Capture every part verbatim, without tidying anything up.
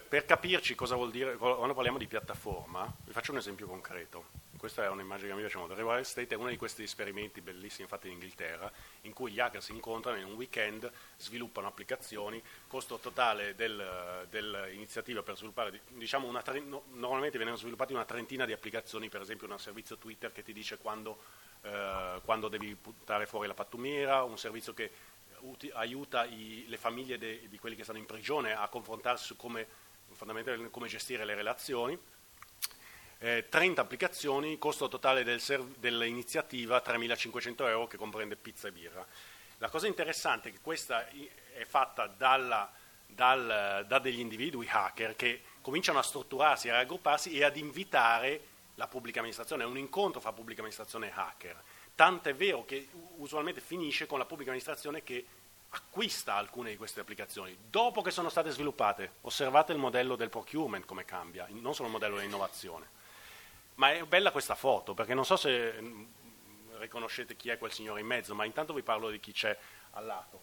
per capirci cosa vuol dire, quando parliamo di piattaforma, vi faccio un esempio concreto. Questa è un'immagine che mi piace molto. Real Estate è uno di questi esperimenti bellissimi fatti in Inghilterra, in cui gli hacker si incontrano in un weekend, sviluppano applicazioni, costo totale del, dell'iniziativa per sviluppare, diciamo, una, no, normalmente vengono sviluppate una trentina di applicazioni, per esempio un servizio Twitter che ti dice quando, eh, quando devi buttare fuori la pattumiera, un servizio che uti, aiuta i, le famiglie de, di quelli che stanno in prigione a confrontarsi su come, fondamentalmente, come gestire le relazioni. Eh, trenta applicazioni, costo totale del serv- dell'iniziativa tremilacinquecento euro, che comprende pizza e birra. La cosa interessante è che questa è fatta dalla, dal, da degli individui hacker che cominciano a strutturarsi, a raggrupparsi e ad invitare la pubblica amministrazione. È un incontro fra pubblica amministrazione e hacker. Tant'è vero che usualmente finisce con la pubblica amministrazione che acquista alcune di queste applicazioni dopo che sono state sviluppate. Osservate il modello del procurement come cambia, non solo il modello dell'innovazione. Ma è bella questa foto, perché non so se riconoscete chi è quel signore in mezzo, ma intanto vi parlo di chi c'è al lato.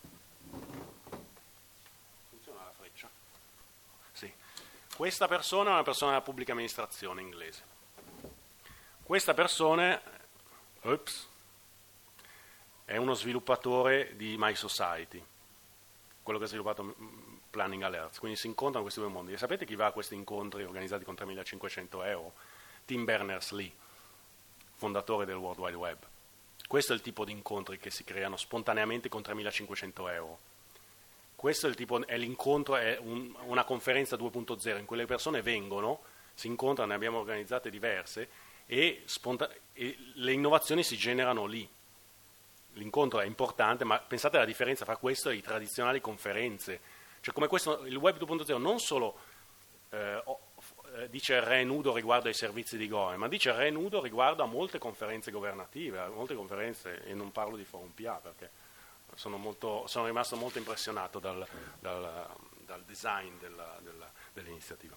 Funziona la freccia? Sì. Questa persona è una persona della pubblica amministrazione inglese. Questa persona ups, è uno sviluppatore di My Society, quello che ha sviluppato Planning Alerts, quindi si incontrano questi due mondi. E sapete chi va a questi incontri organizzati con tremilacinquecento euro? Tim Berners-Lee, fondatore del World Wide Web. Questo è il tipo di incontri che si creano spontaneamente con tremilacinquecento euro. Questo è, il tipo, è l'incontro, è un, una conferenza due punto zero in cui le persone vengono, si incontrano, ne abbiamo organizzate diverse, e, sponta- e le innovazioni si generano lì. L'incontro è importante, ma pensate alla differenza fra questo e le tradizionali conferenze. Cioè, come questo, il Web due punto zero non solo eh, dice il re nudo riguardo ai servizi di government, ma dice il re nudo riguardo a molte conferenze governative, a molte conferenze, e non parlo di Forum P A perché sono, molto, sono rimasto molto impressionato dal, dal, dal design della, della, dell'iniziativa.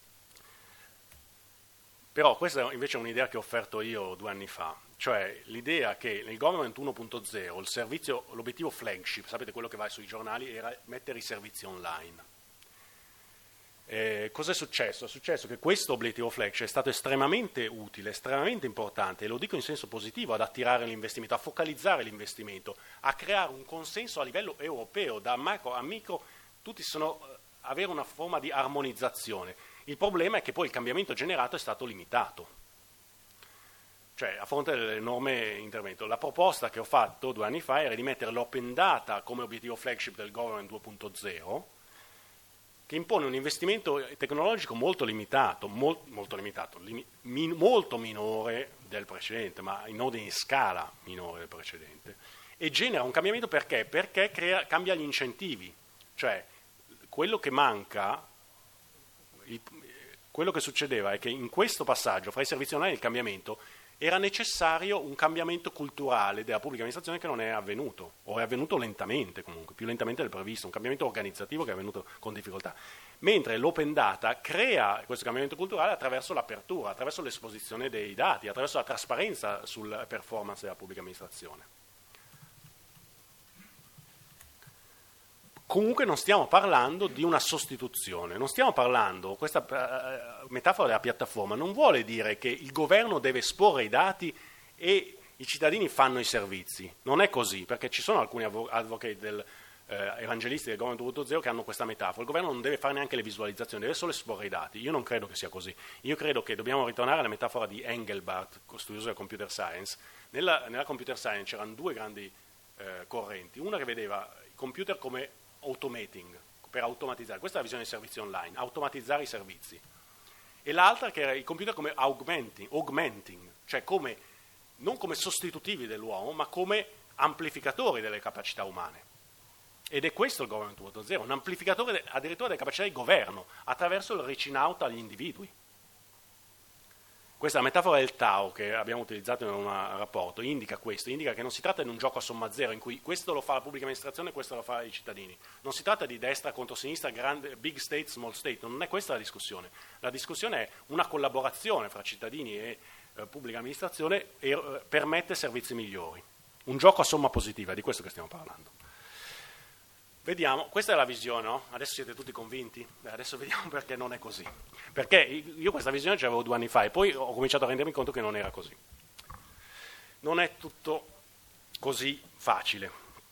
Però questa invece è un'idea che ho offerto io due anni fa, cioè l'idea che nel Government uno punto zero il servizio, l'obiettivo flagship, sapete quello che va sui giornali, era mettere i servizi online. Eh, cosa è successo? È successo che questo obiettivo flagship è stato estremamente utile, estremamente importante, e lo dico in senso positivo, ad attirare l'investimento, a focalizzare l'investimento, a creare un consenso a livello europeo, da macro a micro, tutti sono avere una forma di armonizzazione. Il problema è che poi il cambiamento generato è stato limitato, cioè a fronte dell'enorme intervento. La proposta che ho fatto due anni fa era di mettere l'open data come obiettivo flagship del Government due punto zero, che impone un investimento tecnologico molto limitato, molt, molto limitato, lim, min, molto minore del precedente, ma in ordine di scala minore del precedente, e genera un cambiamento perché? Perché crea, cambia gli incentivi, cioè quello che manca, il, quello che succedeva è che in questo passaggio fra i servizi online e il cambiamento era necessario un cambiamento culturale della pubblica amministrazione che non è avvenuto, o è avvenuto lentamente comunque, più lentamente del previsto, un cambiamento organizzativo che è avvenuto con difficoltà. Mentre l'open data crea questo cambiamento culturale attraverso l'apertura, attraverso l'esposizione dei dati, attraverso la trasparenza sulla performance della pubblica amministrazione. Comunque non stiamo parlando di una sostituzione, non stiamo parlando, questa uh, metafora della piattaforma non vuole dire che il governo deve esporre i dati e i cittadini fanno i servizi, non è così, perché ci sono alcuni advocati del, uh, evangelisti del Government due punto zero che hanno questa metafora, il governo non deve fare neanche le visualizzazioni, deve solo esporre i dati. Io non credo che sia così, io credo che dobbiamo ritornare alla metafora di Engelbart, studioso della computer science. Nella, nella computer science c'erano due grandi uh, correnti, una che vedeva i computer come automating, per automatizzare, questa è la visione dei servizi online, automatizzare i servizi, e l'altra che era i computer come augmenting, augmenting, cioè come, non come sostitutivi dell'uomo, ma come amplificatori delle capacità umane. Ed è questo il Government due punto zero, un amplificatore addirittura delle capacità di governo, attraverso il reaching out agli individui. Questa metafora del Tao che abbiamo utilizzato in un rapporto indica questo, indica che non si tratta di un gioco a somma zero in cui questo lo fa la pubblica amministrazione e questo lo fa i cittadini. Non si tratta di destra contro sinistra, grande, big state, small state, non è questa la discussione. La discussione è una collaborazione fra cittadini e eh, pubblica amministrazione e eh, permette servizi migliori. Un gioco a somma positiva, è di questo che stiamo parlando. Vediamo, questa è la visione, no? Adesso siete tutti convinti? Beh, adesso vediamo perché non è così. Perché io questa visione ce l'avevo due anni fa e poi ho cominciato a rendermi conto che non era così. Non è tutto così facile.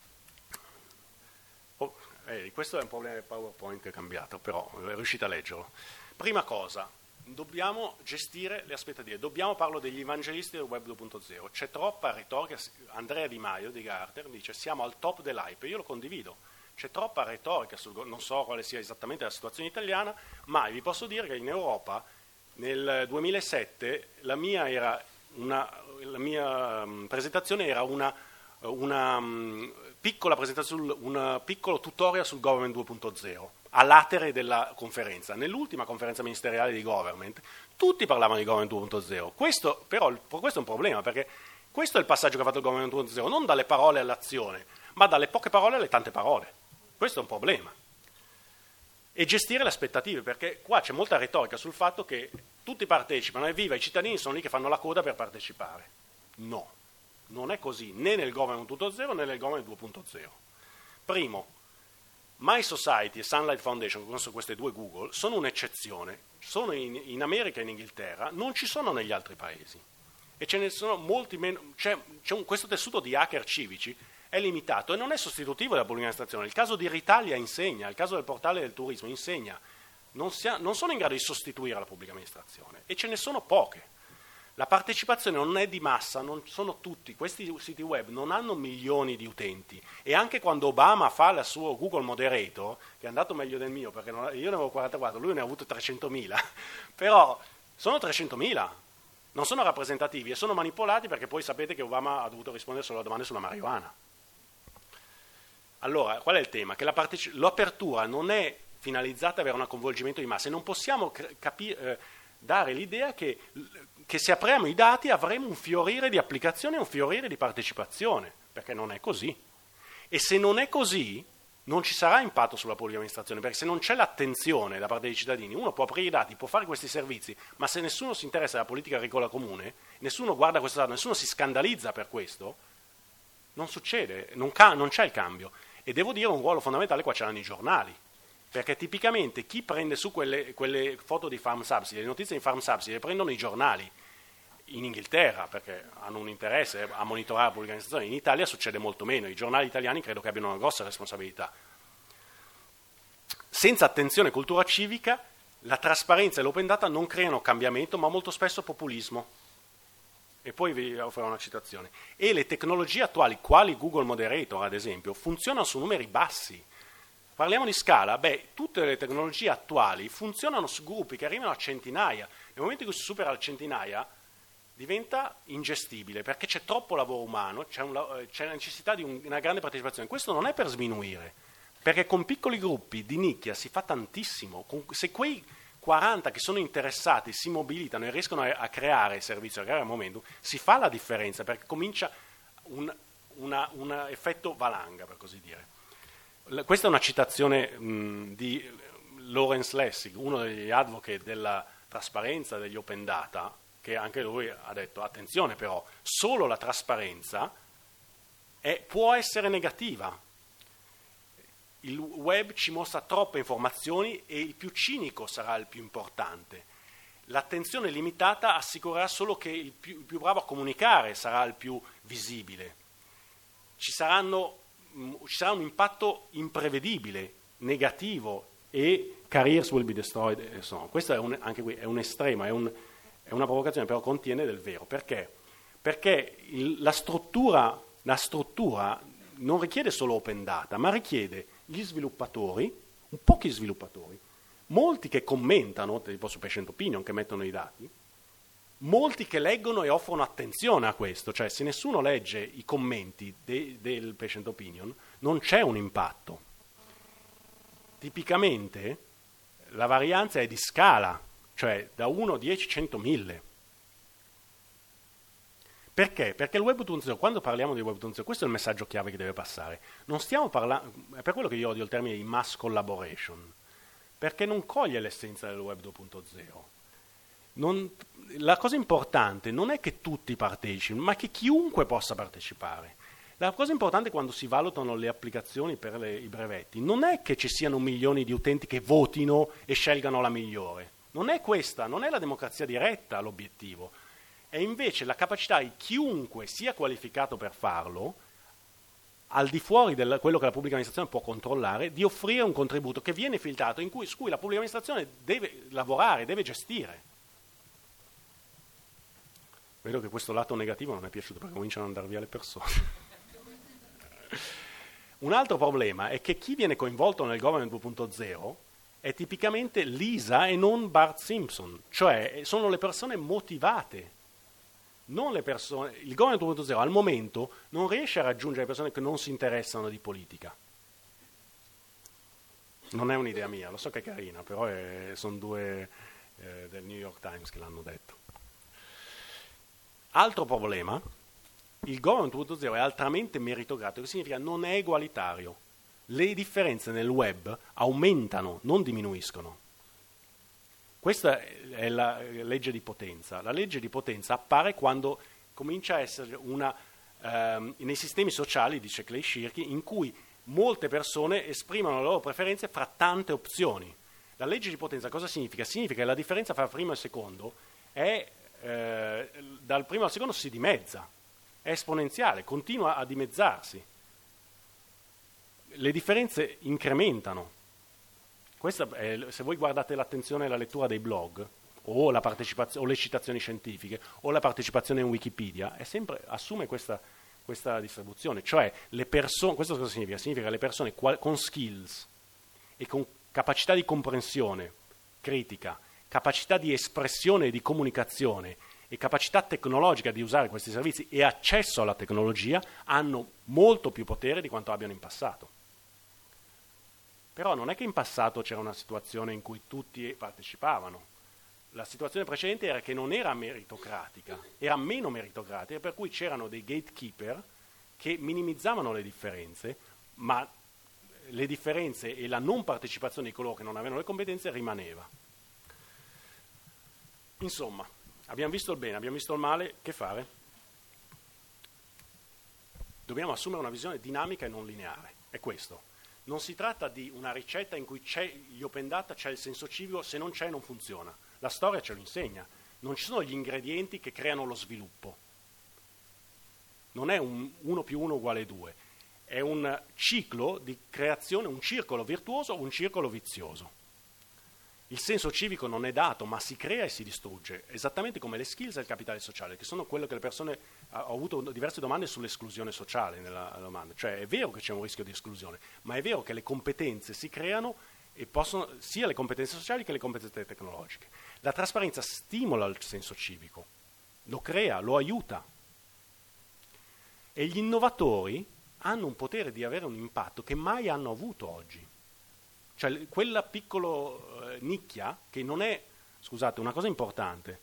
Oh, eh, questo è un problema del PowerPoint che è cambiato, però riuscite a leggerlo. Prima cosa, dobbiamo gestire le aspettative, dobbiamo parlo degli evangelisti del web due punto zero. C'è troppa retorica, Andrea Di Maio di Gartner dice siamo al top dell'hype, io lo condivido. C'è troppa retorica, sul, non so quale sia esattamente la situazione italiana, ma vi posso dire che in Europa nel duemilasette la mia, era una, la mia um, presentazione era una, una um, piccola presentazione, un piccolo tutorial sul Government due punto zero, a latere della conferenza. Nell'ultima conferenza ministeriale di Government tutti parlavano di Government due punto zero, questo però questo è un problema, perché questo è il passaggio che ha fatto il Government due punto zero, non dalle parole all'azione, ma dalle poche parole alle tante parole. Questo è un problema. E gestire le aspettative, perché qua c'è molta retorica sul fatto che tutti partecipano, evviva, i cittadini sono lì che fanno la coda per partecipare. No, non è così, né nel Government due punto zero né nel Government due punto zero. Primo, My Society e Sunlight Foundation, che sono queste due Google, sono un'eccezione, sono in, in America e in Inghilterra, non ci sono negli altri paesi. E ce ne sono molti meno, c'è, c'è un, questo tessuto di hacker civici è limitato e non è sostitutivo della pubblica amministrazione. Il caso di Ritalia insegna, il caso del portale del turismo insegna, non, sia, non sono in grado di sostituire la pubblica amministrazione e ce ne sono poche. La partecipazione non è di massa, non sono tutti, questi siti web non hanno milioni di utenti e anche quando Obama fa il suo Google Moderator, che è andato meglio del mio, perché non, io ne avevo quarantaquattro, lui ne ha avuto trecentomila, però sono trecentomila, non sono rappresentativi e sono manipolati perché poi sapete che Obama ha dovuto rispondere solo a domande sulla marijuana. Allora, qual è il tema? Che la parteci- l'apertura non è finalizzata ad avere un coinvolgimento di massa e non possiamo capi- eh, dare l'idea che, che se apriamo i dati avremo un fiorire di applicazione e un fiorire di partecipazione, perché non è così. E se non è così, non ci sarà impatto sulla pubblica amministrazione, perché se non c'è l'attenzione da parte dei cittadini, uno può aprire i dati, può fare questi servizi, ma se nessuno si interessa della politica agricola comune, nessuno guarda questo dato, nessuno si scandalizza per questo, non succede, non, ca- non c'è il cambio. E devo dire un ruolo fondamentale qua ce l'hanno i giornali, perché tipicamente chi prende su quelle, quelle foto di farm subsidy, le notizie di farm subsidy, le prendono i giornali in Inghilterra, perché hanno un interesse a monitorare la pubblica amministrazione. In Italia succede molto meno, i giornali italiani credo che abbiano una grossa responsabilità. Senza attenzione e cultura civica, la trasparenza e l'open data non creano cambiamento, ma molto spesso populismo. E poi vi offrirò una citazione. E le tecnologie attuali, quali Google Moderator ad esempio, funzionano su numeri bassi. Parliamo di scala, beh, tutte le tecnologie attuali funzionano su gruppi che arrivano a centinaia. Nel momento in cui si supera la centinaia diventa ingestibile, perché c'è troppo lavoro umano, c'è, un, c'è la necessità di un, una grande partecipazione. Questo non è per sminuire, perché con piccoli gruppi di nicchia si fa tantissimo. Con, se quei quaranta che sono interessati si mobilitano e riescono a, a creare servizio, a creare momentum, si fa la differenza, perché comincia un una, un effetto valanga, per così dire. L- questa è una citazione mh, di Lawrence Lessig, uno degli advocati della trasparenza degli open data, che anche lui ha detto, attenzione però, solo la trasparenza è, può essere negativa. Il web ci mostra troppe informazioni e il più cinico sarà il più importante. L'attenzione limitata assicurerà solo che il più, il più bravo a comunicare sarà il più visibile. Ci, saranno, ci sarà un impatto imprevedibile, negativo, e careers will be destroyed. Insomma, questo è un, anche qui è un estremo, è, un, è una provocazione, però contiene del vero. Perché? Perché il, la, struttura, la struttura non richiede solo open data, ma richiede gli sviluppatori, un pochi sviluppatori, molti che commentano, tipo su Patient Opinion, che mettono i dati, molti che leggono e offrono attenzione a questo, cioè se nessuno legge i commenti de, del Patient Opinion non c'è un impatto. Tipicamente la varianza è di scala, cioè da uno, dieci, cento, mille. Perché? Perché il web due punto zero, quando parliamo di web due punto zero, questo è il messaggio chiave che deve passare. Non stiamo parlando, è per quello che io odio il termine di mass collaboration, perché non coglie l'essenza del web due punto zero. Non, la cosa importante non è che tutti partecipino, ma che chiunque possa partecipare. La cosa importante quando si valutano le applicazioni per le, i brevetti non è che ci siano milioni di utenti che votino e scelgano la migliore. Non è questa, non è la democrazia diretta l'obiettivo. È invece la capacità di chiunque sia qualificato per farlo, al di fuori di quello che la pubblica amministrazione può controllare, di offrire un contributo che viene filtrato, in cui, su cui la pubblica amministrazione deve lavorare, deve gestire. Vedo che questo lato negativo non è piaciuto perché cominciano ad andare via le persone. Un altro problema è che chi viene coinvolto nel government due punto zero è tipicamente Lisa e non Bart Simpson, cioè sono le persone motivate. Non le persone, il government due punto zero al momento non riesce a raggiungere persone che non si interessano di politica. Non è un'idea mia, lo so che è carina, però è, sono due eh, del New York Times che l'hanno detto. Altro problema, il government due punto zero è altamente meritocratico, che significa non è egualitario. Le differenze nel web aumentano, non diminuiscono. Questa è la legge di potenza. La legge di potenza appare quando comincia a essere una, ehm, nei sistemi sociali, dice Clay Shirky, in cui molte persone esprimono le loro preferenze fra tante opzioni. La legge di potenza cosa significa? Significa che la differenza fra primo e secondo è, eh, dal primo al secondo si dimezza, è esponenziale, continua a dimezzarsi. Le differenze incrementano. Questa è, se voi guardate l'attenzione e la lettura dei blog o, la partecipazio- o le citazioni scientifiche o la partecipazione in Wikipedia, è sempre, assume questa, questa distribuzione, cioè le persone, questo cosa significa? Significa che le persone qual- con skills e con capacità di comprensione critica, capacità di espressione e di comunicazione e capacità tecnologica di usare questi servizi e accesso alla tecnologia hanno molto più potere di quanto abbiano in passato. Però non è che in passato c'era una situazione in cui tutti partecipavano. La situazione precedente era che non era meritocratica, era meno meritocratica, per cui c'erano dei gatekeeper che minimizzavano le differenze, ma le differenze e la non partecipazione di coloro che non avevano le competenze rimaneva. Insomma, abbiamo visto il bene, abbiamo visto il male, che fare? Dobbiamo assumere una visione dinamica e non lineare, è questo. Non si tratta di una ricetta in cui c'è gli open data, c'è il senso civico, se non c'è non funziona. La storia ce lo insegna. Non ci sono gli ingredienti che creano lo sviluppo. Non è un uno più uno uguale due. È un ciclo di creazione, un circolo virtuoso o un circolo vizioso. Il senso civico non è dato, ma si crea e si distrugge, esattamente come le skills e il capitale sociale, che sono quello che le persone... Ho avuto diverse domande sull'esclusione sociale nella domanda, cioè è vero che c'è un rischio di esclusione, ma è vero che le competenze si creano e possono sia le competenze sociali che le competenze tecnologiche. La trasparenza stimola il senso civico, lo crea, lo aiuta. E gli innovatori hanno un potere di avere un impatto che mai hanno avuto oggi. Cioè quella piccola eh, nicchia che non è, scusate, una cosa importante,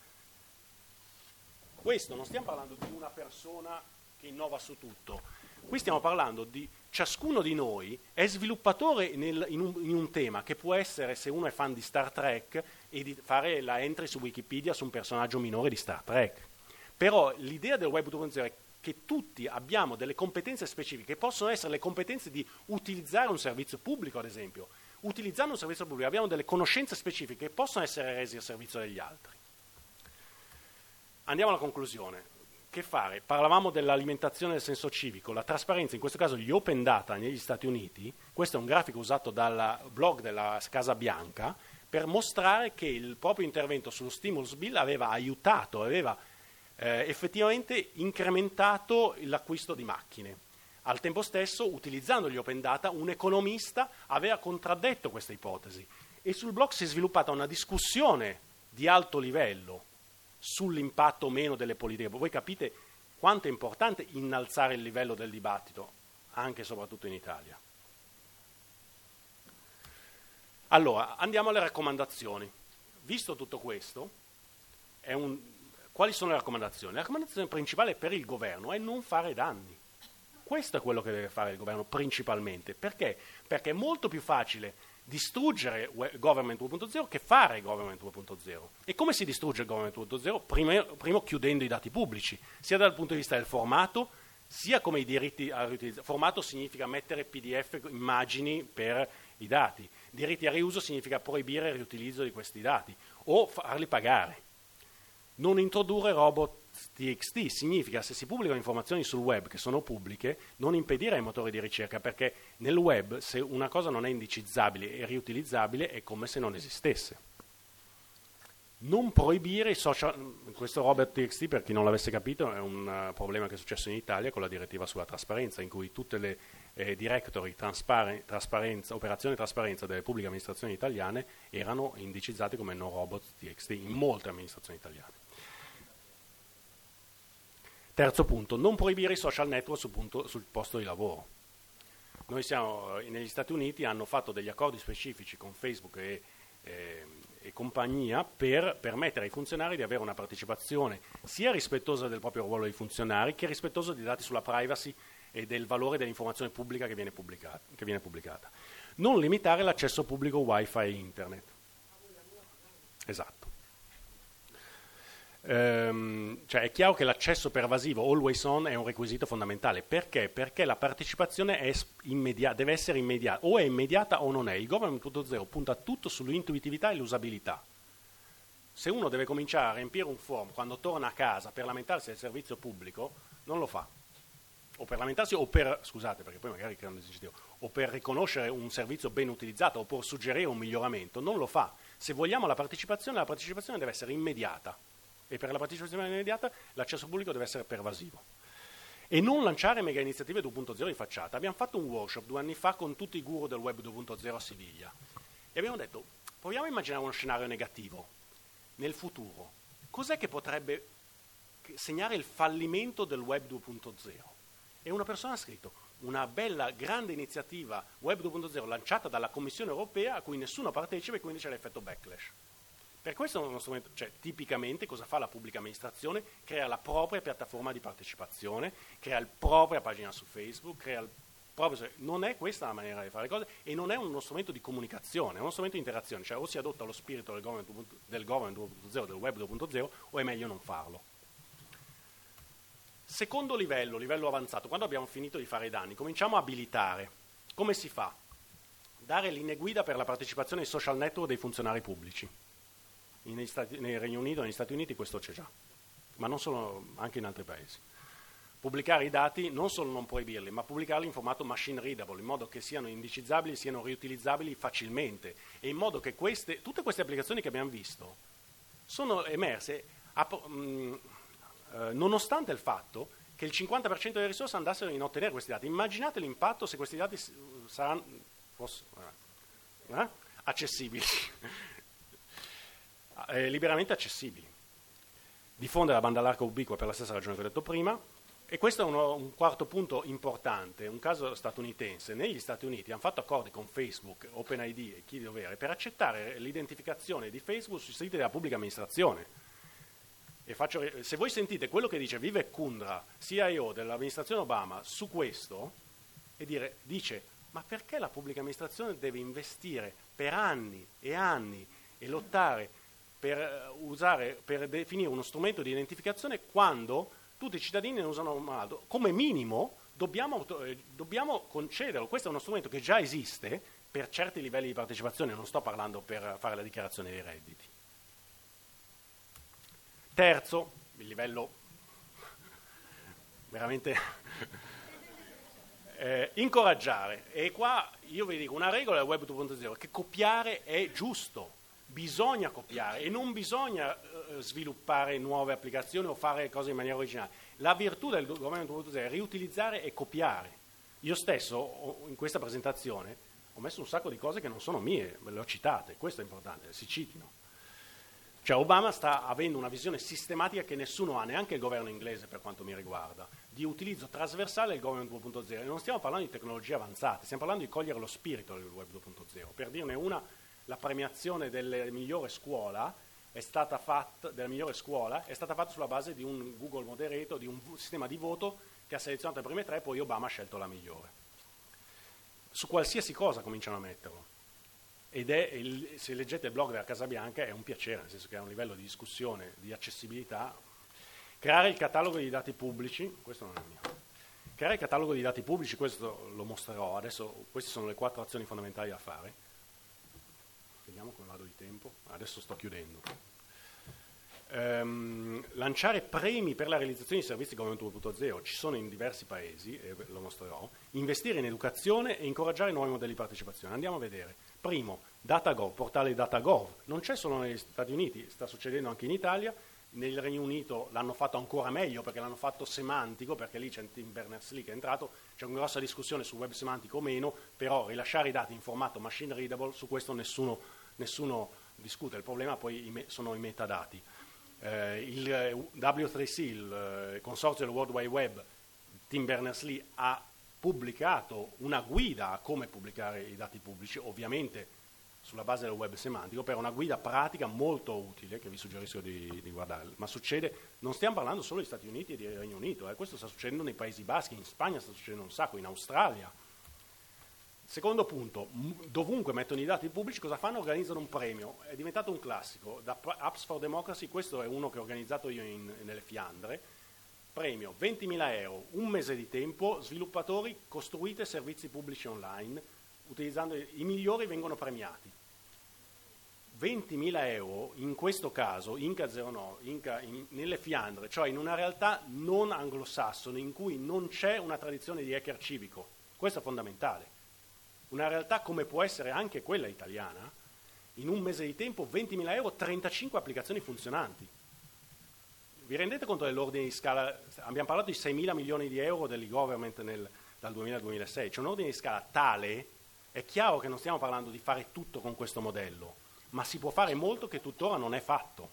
questo non stiamo parlando di una persona che innova su tutto, qui stiamo parlando di ciascuno di noi è sviluppatore nel, in, un, in un tema che può essere, se uno è fan di Star Trek, e di fare la entry su Wikipedia su un personaggio minore di Star Trek. Però l'idea del web due punto zero è che tutti abbiamo delle competenze specifiche, che possono essere le competenze di utilizzare un servizio pubblico, ad esempio. Utilizzando un servizio pubblico abbiamo delle conoscenze specifiche che possono essere rese al servizio degli altri. Andiamo alla conclusione. Che fare? Parlavamo dell'alimentazione del senso civico, la trasparenza, in questo caso gli open data negli Stati Uniti. Questo è un grafico usato dal blog della Casa Bianca per mostrare che il proprio intervento sullo stimulus bill aveva aiutato, aveva eh, effettivamente incrementato l'acquisto di macchine. Al tempo stesso, utilizzando gli open data, un economista aveva contraddetto questa ipotesi e sul blog si è sviluppata una discussione di alto livello sull'impatto o meno delle politiche. Voi capite quanto è importante innalzare il livello del dibattito, anche e soprattutto in Italia. Allora, andiamo alle raccomandazioni. Visto tutto questo, è un... quali sono le raccomandazioni? La raccomandazione principale per il governo è non fare danni. Questo è quello che deve fare il governo principalmente. Perché? Perché è molto più facile distruggere Government due punto zero che fare Government due punto zero. E come si distrugge il Government due punto zero? Prima, prima chiudendo i dati pubblici, sia dal punto di vista del formato, sia come i diritti a riutilizzo. Formato significa mettere P D F, immagini per i dati. Diritti a riuso significa proibire il riutilizzo di questi dati o farli pagare. Non introdurre robots.txt significa, se si pubblicano informazioni sul web che sono pubbliche, non impedire ai motori di ricerca, perché nel web se una cosa non è indicizzabile e riutilizzabile è come se non esistesse. Non proibire i social, questo Robot.txt, per chi non l'avesse capito, è un uh, problema che è successo in Italia con la direttiva sulla trasparenza, in cui tutte le eh, directory, transparen- trasparenza, operazioni trasparenza delle pubbliche amministrazioni italiane erano indicizzate come no Robot.txt in molte amministrazioni italiane. Terzo punto, non proibire i social network sul, punto, sul posto di lavoro. Noi siamo, negli Stati Uniti hanno fatto degli accordi specifici con Facebook e eh, e compagnia per permettere ai funzionari di avere una partecipazione sia rispettosa del proprio ruolo di funzionari che rispettosa dei dati sulla privacy e del valore dell'informazione pubblica che viene pubblicata. Che viene pubblicata. Non limitare l'accesso pubblico wifi e internet. Esatto. Ehm, cioè è chiaro che l'accesso pervasivo, always on, è un requisito fondamentale. Perché? Perché la partecipazione è immediata, deve essere immediata, o è immediata o non è. Il Government due punto zero punta tutto sull'intuitività e l'usabilità. Se uno deve cominciare a riempire un form quando torna a casa per lamentarsi del servizio pubblico, non lo fa. O per lamentarsi o per, scusate perché poi magari creano distintivo, o per riconoscere un servizio ben utilizzato o per suggerire un miglioramento, non lo fa. Se vogliamo la partecipazione, la partecipazione deve essere immediata. E per la partecipazione immediata l'accesso pubblico deve essere pervasivo. E non lanciare mega iniziative due punto zero in facciata. Abbiamo fatto un workshop due anni fa con tutti i guru del web due punto zero a Siviglia e abbiamo detto, proviamo a immaginare uno scenario negativo nel futuro. Cos'è che potrebbe segnare il fallimento del web due punto zero? E una persona ha scritto, una bella grande iniziativa web due punto zero lanciata dalla Commissione europea a cui nessuno partecipa e quindi c'è l'effetto backlash. Per questo è uno strumento, cioè tipicamente cosa fa la pubblica amministrazione? Crea la propria piattaforma di partecipazione, crea la propria pagina su Facebook, crea il proprio, non è questa la maniera di fare le cose e non è uno strumento di comunicazione, è uno strumento di interazione, cioè o si adotta lo spirito del government, del government due punto zero, del web due punto zero o è meglio non farlo. Secondo livello, livello avanzato, quando abbiamo finito di fare i danni, cominciamo a abilitare. Come si fa? Dare linee guida per la partecipazione ai social network dei funzionari pubblici. Negli Stati, nel Regno Unito e negli Stati Uniti questo c'è già, ma non solo, anche in altri paesi. Pubblicare i dati, non solo non proibirli, ma pubblicarli in formato machine readable, in modo che siano indicizzabili, siano riutilizzabili facilmente e in modo che queste, tutte queste applicazioni che abbiamo visto sono emerse a, mh, eh, nonostante il fatto che il cinquanta per cento delle risorse andassero in ottenere questi dati. Immaginate l'impatto se questi dati saranno fosse, eh, accessibili. Eh, liberamente accessibili. Diffondere la banda larga ubiqua per la stessa ragione che ho detto prima, e questo è uno, un quarto punto importante, un caso statunitense. Negli Stati Uniti hanno fatto accordi con Facebook, OpenID e chi dovere per accettare l'identificazione di Facebook sui siti della pubblica amministrazione. E faccio, se voi sentite quello che dice Vivek Kundra, C I O dell'amministrazione Obama, su questo, e dire, dice, ma perché la pubblica amministrazione deve investire per anni e anni e lottare per usare, per definire uno strumento di identificazione quando tutti i cittadini ne usano male? Come minimo dobbiamo, eh, dobbiamo concederlo. Questo è uno strumento che già esiste per certi livelli di partecipazione, non sto parlando per fare la dichiarazione dei redditi. Terzo, il livello veramente eh, incoraggiare. E qua io vi dico una regola del web due punto zero, che copiare è giusto. Bisogna copiare e non bisogna eh, sviluppare nuove applicazioni o fare cose in maniera originale. La virtù del Government due punto zero è riutilizzare e copiare. Io stesso ho, in questa presentazione ho messo un sacco di cose che non sono mie, ve le ho citate, questo è importante, si citino. Cioè Obama sta avendo una visione sistematica che nessuno ha, neanche il governo inglese per quanto mi riguarda, di utilizzo trasversale del Government due punto zero. E non stiamo parlando di tecnologie avanzate, stiamo parlando di cogliere lo spirito del web due punto zero. Per dirne una, la premiazione delle migliore scuola è stata fatta, della migliore scuola è stata fatta sulla base di un Google Moderator, di un sistema di voto che ha selezionato le prime tre e poi Obama ha scelto la migliore. Su qualsiasi cosa cominciano a metterlo. Ed è, il, se leggete il blog della Casa Bianca, è un piacere, nel senso che è un livello di discussione, di accessibilità. Creare il catalogo di dati pubblici, questo non è mio. Creare il catalogo di dati pubblici, questo lo mostrerò, adesso queste sono le quattro azioni fondamentali da fare. Vediamo come vado di tempo, adesso sto chiudendo. Ehm, lanciare premi per la realizzazione di servizi Government due punto zero, ci sono in diversi paesi, e lo mostrerò. Investire in educazione e incoraggiare nuovi modelli di partecipazione. Andiamo a vedere. Primo, DataGov, portale DataGov. Non c'è solo negli Stati Uniti, sta succedendo anche in Italia. Nel Regno Unito l'hanno fatto ancora meglio perché l'hanno fatto semantico, perché lì c'è Tim Berners-Lee che è entrato, c'è una grossa discussione sul web semantico o meno, però rilasciare i dati in formato machine readable, su questo nessuno, nessuno discute, il problema poi sono i metadati. Eh, il W tre C, il consorzio del World Wide Web, Tim Berners-Lee ha pubblicato una guida a come pubblicare i dati pubblici, ovviamente sulla base del web semantico, per una guida pratica molto utile che vi suggerisco di, di guardare. Ma succede, non stiamo parlando solo degli Stati Uniti e del Regno Unito, eh, questo sta succedendo nei Paesi Baschi, in Spagna sta succedendo un sacco, in Australia. Secondo punto, dovunque mettono i dati pubblici, cosa fanno? Organizzano un premio, è diventato un classico, da Apps for Democracy, questo è uno che ho organizzato io in, nelle Fiandre, premio ventimila euro, un mese di tempo, sviluppatori, costruite servizi pubblici online, utilizzando i migliori vengono premiati. ventimila euro in questo caso, Inca zero nove, Inca in, nelle Fiandre, cioè in una realtà non anglosassone in cui non c'è una tradizione di hacker civico, questo è fondamentale. Una realtà come può essere anche quella italiana, in un mese di tempo ventimila euro, trentacinque applicazioni funzionanti. Vi rendete conto dell'ordine di scala? Abbiamo parlato di seimila milioni di euro dell'e-government nel, dal duemila al duemilasei, c'è un ordine di scala tale, è chiaro che non stiamo parlando di fare tutto con questo modello, ma si può fare molto che tuttora non è fatto.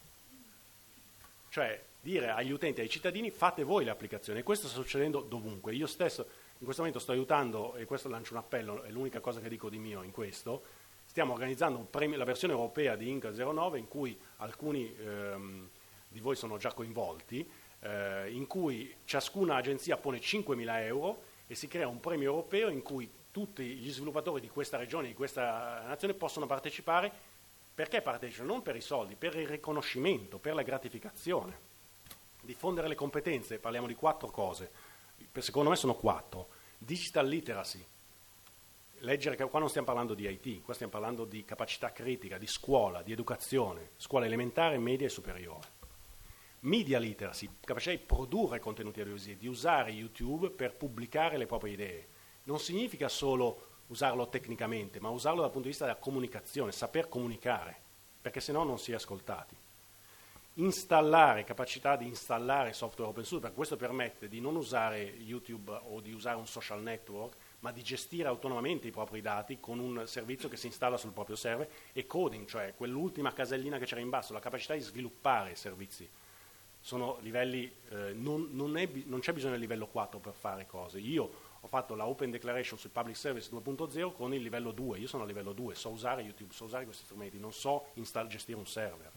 Cioè dire agli utenti, ai cittadini, fate voi le applicazioni, e questo sta succedendo dovunque. Io stesso in questo momento sto aiutando, e questo lancio un appello, è l'unica cosa che dico di mio in questo, stiamo organizzando un premio, la versione europea di Inca zero nove in cui alcuni ehm, di voi sono già coinvolti, eh, in cui ciascuna agenzia pone cinquemila euro e si crea un premio europeo in cui tutti gli sviluppatori di questa regione, di questa nazione possono partecipare. Perché partecipano? Non per i soldi, per il riconoscimento, per la gratificazione. Diffondere le competenze, parliamo di quattro cose, secondo me sono quattro. Digital literacy, leggere, che qua non stiamo parlando di I T, qua stiamo parlando di capacità critica, di scuola, di educazione, scuola elementare, media e superiore. Media literacy, capacità di produrre contenuti audiovisivi, di usare YouTube per pubblicare le proprie idee. Non significa solo usarlo tecnicamente, ma usarlo dal punto di vista della comunicazione, saper comunicare, perché sennò non si è ascoltati. Installare, capacità di installare software open source, perché questo permette di non usare YouTube o di usare un social network, ma di gestire autonomamente i propri dati con un servizio che si installa sul proprio server, e coding, cioè quell'ultima casellina che c'era in basso, la capacità di sviluppare servizi. Sono livelli, eh, non, non, è, non c'è bisogno del livello quattro per fare cose. Io ho fatto la Open Declaration sul Public Service due punto zero con il livello due, io sono a livello due, so usare YouTube, so usare questi strumenti, non so install, gestire un server.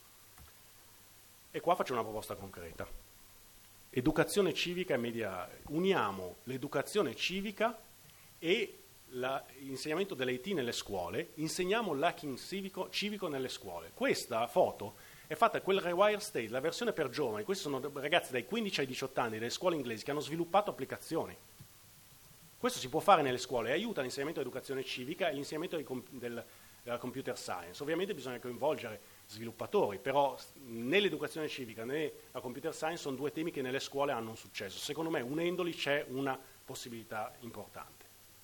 E qua faccio una proposta concreta. Educazione civica e media, uniamo l'educazione civica e l'insegnamento dell'I T nelle scuole, insegniamo l'hacking civico, civico nelle scuole. Questa foto è fatta quel Rewire State, la versione per giovani, questi sono ragazzi dai quindici ai diciotto anni delle scuole inglesi che hanno sviluppato applicazioni. Questo si può fare nelle scuole, aiuta l'insegnamento dell'educazione civica e l'insegnamento del, del, della computer science. Ovviamente bisogna coinvolgere sviluppatori, però né l'educazione civica né la computer science sono due temi che nelle scuole hanno un successo. Secondo me, unendoli, c'è una possibilità importante.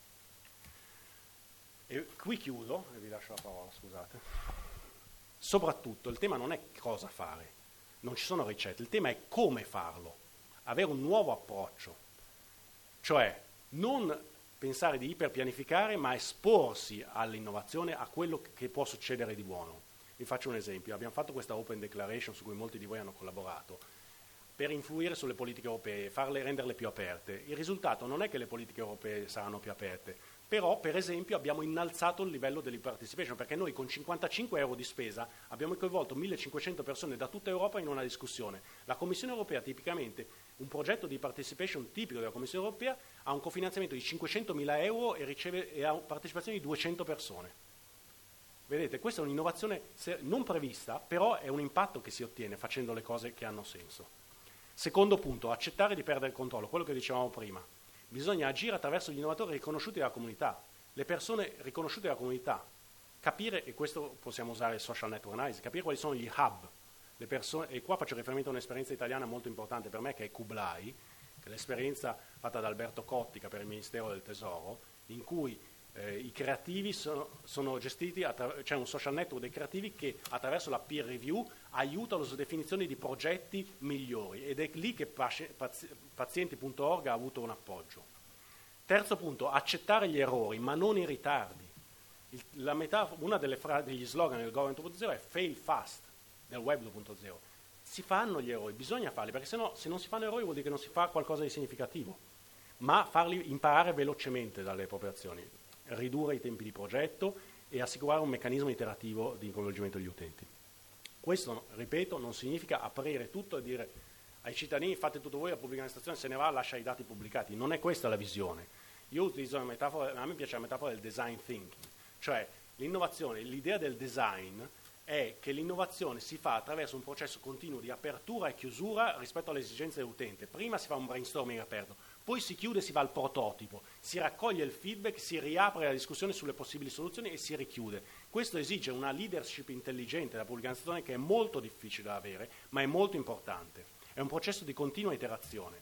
E qui chiudo, e vi lascio la parola, scusate. Soprattutto, il tema non è cosa fare, non ci sono ricette, il tema è come farlo, avere un nuovo approccio, cioè non pensare di iperpianificare, ma esporsi all'innovazione, a quello che può succedere di buono. Vi faccio un esempio, abbiamo fatto questa Open Declaration su cui molti di voi hanno collaborato, per influire sulle politiche europee, farle, renderle più aperte. Il risultato non è che le politiche europee saranno più aperte, però per esempio abbiamo innalzato il livello dell'e-participation, perché noi con cinquantacinque euro di spesa abbiamo coinvolto millecinquecento persone da tutta Europa in una discussione. La Commissione europea tipicamente, un progetto di participation tipico della Commissione europea, ha un cofinanziamento di cinquecentomila euro e, riceve, e ha partecipazione di duecento persone. Vedete, questa è un'innovazione non prevista, però è un impatto che si ottiene facendo le cose che hanno senso. Secondo punto, accettare di perdere il controllo, quello che dicevamo prima. bisogna agire attraverso gli innovatori riconosciuti dalla comunità, le persone riconosciute dalla comunità, capire, e questo possiamo usare il social network analysis, capire quali sono gli hub, le persone, e qua faccio riferimento a un'esperienza italiana molto importante per me che è Kublai, che è l'esperienza fatta da Alberto Cottica per il Ministero del Tesoro, in cui eh, i creativi sono, sono gestiti, attra- c'è un social network dei creativi che attraverso la peer review aiuta alla definizione di progetti migliori, ed è lì che pazienti punto org ha avuto un appoggio. Terzo punto, accettare gli errori, ma non i ritardi. Il, la metafora, una delle fra- degli slogan del Government due punto zero è fail fast, del Web due punto zero. Si fanno gli errori, bisogna farli, perché sennò, se non si fanno errori vuol dire che non si fa qualcosa di significativo, ma farli imparare velocemente dalle proprie azioni, ridurre i tempi di progetto e assicurare un meccanismo iterativo di coinvolgimento degli utenti. Questo, ripeto, non significa aprire tutto e dire ai cittadini fate tutto voi, la pubblica amministrazione se ne va, lascia i dati pubblicati. Non è questa la visione. Io utilizzo una metafora, a me piace la metafora del design thinking, cioè l'innovazione, l'idea del design è che l'innovazione si fa attraverso un processo continuo di apertura e chiusura rispetto alle esigenze dell'utente. Prima si fa un brainstorming aperto, poi si chiude e si va al prototipo, si raccoglie il feedback, si riapre la discussione sulle possibili soluzioni e si richiude. Questo esige una leadership intelligente della pubblica amministrazione che è molto difficile da avere, ma è molto importante. È un processo di continua iterazione.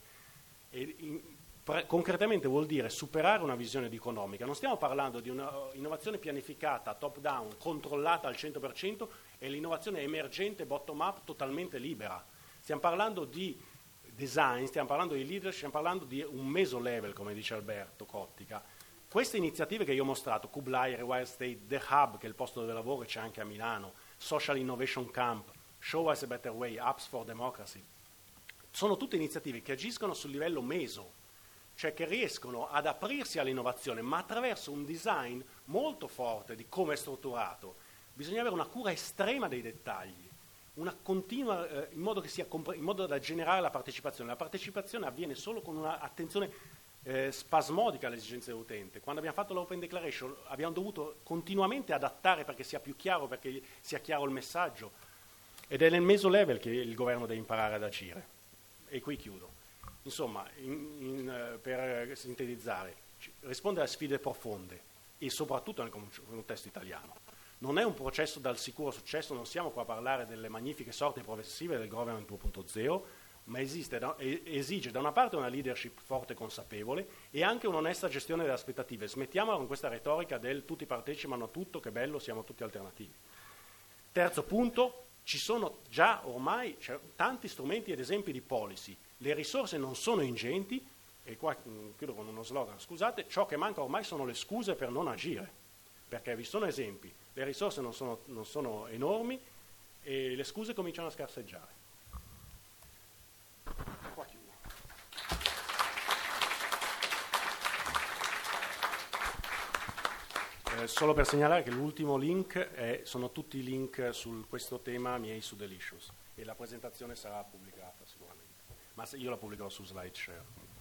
E in, pre, concretamente vuol dire superare una visione economica. Non stiamo parlando di un'innovazione pianificata, top-down, controllata al cento per cento e l'innovazione emergente, bottom-up, totalmente libera. Stiamo parlando di design, stiamo parlando di leadership, stiamo parlando di un meso-level, come dice Alberto Cottica. Queste iniziative che io ho mostrato, Kublai, Rewire State, The Hub, che è il posto del lavoro che c'è anche a Milano, Social Innovation Camp, Show Us a Better Way, Apps for Democracy, sono tutte iniziative che agiscono sul livello meso, cioè che riescono ad aprirsi all'innovazione, ma attraverso un design molto forte di come è strutturato. Bisogna avere una cura estrema dei dettagli, una continua, eh, in, modo che sia compre- in modo da generare la partecipazione. La partecipazione avviene solo con un'attenzione eh, spasmodica alle esigenze dell'utente. Quando abbiamo fatto l'Open Declaration abbiamo dovuto continuamente adattare perché sia più chiaro, perché sia chiaro il messaggio. Ed è nel meso level che il governo deve imparare ad agire. E qui chiudo. Insomma, in, in, per sintetizzare, rispondere a sfide profonde e soprattutto nel contesto italiano. Non è un processo dal sicuro successo, non siamo qua a parlare delle magnifiche sorti progressive del Government due punto zero, ma esiste da, esige da una parte una leadership forte e consapevole e anche un'onesta gestione delle aspettative. Smettiamola con questa retorica del tutti partecipano a tutto, che bello, siamo tutti alternativi. Terzo punto, ci sono già ormai cioè, tanti strumenti ed esempi di policy, le risorse non sono ingenti, e qua chiudo con uno slogan, scusate, ciò che manca ormai sono le scuse per non agire, perché vi sono esempi, le risorse non sono, non sono enormi e le scuse cominciano a scarseggiare. Qua chiudo. Eh, solo per segnalare che l'ultimo link è, sono tutti i link su questo tema miei su Delicious e la presentazione sarà pubblicata sicuramente, ma io la pubblicherò su SlideShare.